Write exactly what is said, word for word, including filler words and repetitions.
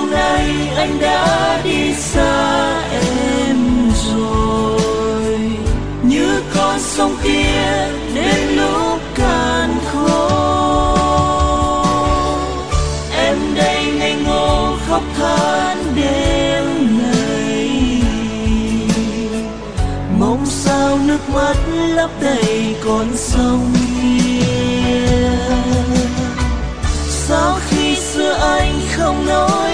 nay anh đã đi xa em rồi, như con sông kia đến lúc cạn khô. Em đây ngây ngô khóc than đêm nay, mong sao nước mắt lấp đầy con sông kia. Sao khi xưa anh không nói